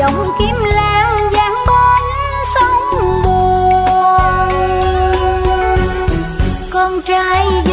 giọng kiếm lan vang bên sông buồn. Con trai